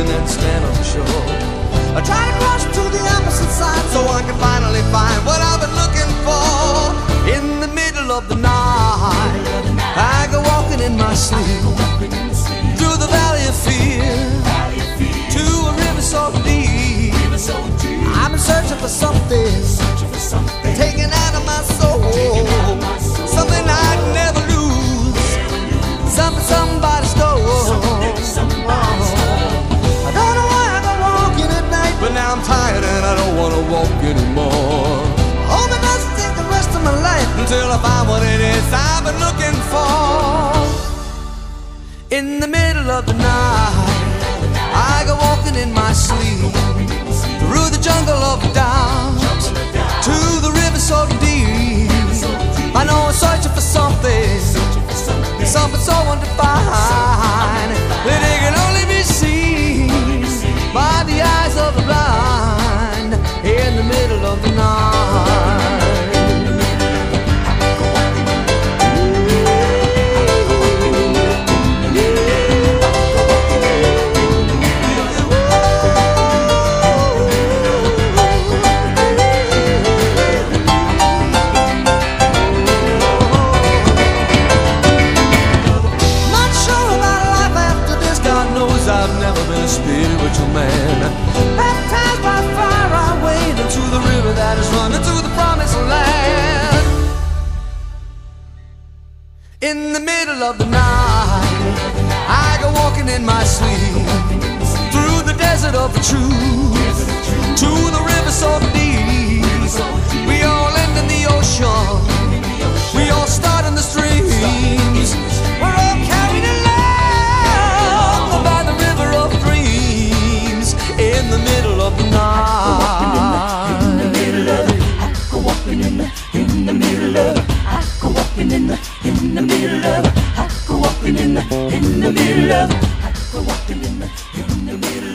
and then stand on the shore. I try to cross to the opposite side so I can finally find what I've been looking for. In the middle of the night, I go walking in my sleep through the valley of fear to a river so deep. I'm searching for something taken out of my soul, something I'd never lose, something somebody stole. I don't know why I go walking at night, but now I'm tired and I don't want to walk anymore. Hope it doesn't take the rest of my life until I find what it is I've been looking for. In the middle of the night, I go walking in my sleep through the jungle of doubt to the river so deep. I know I'm searching for something, something so undefined that it can only be seen by the eyes of the blind. In the middle of the night, I've never been a spiritual man. Baptized by fire, I wade into the river that is running to the promised land. In the middle of the night, I go walking in my sleep through the desert of the truth to the river so deep. We all end in the ocean, we all start in the streams. We're all carried along by the river of dreams. In the middle of the night, in the middle of it, I go walking in the middle of it. I go walking in the middle of it. I go walking in the middle of it. I go walking in the middle of it.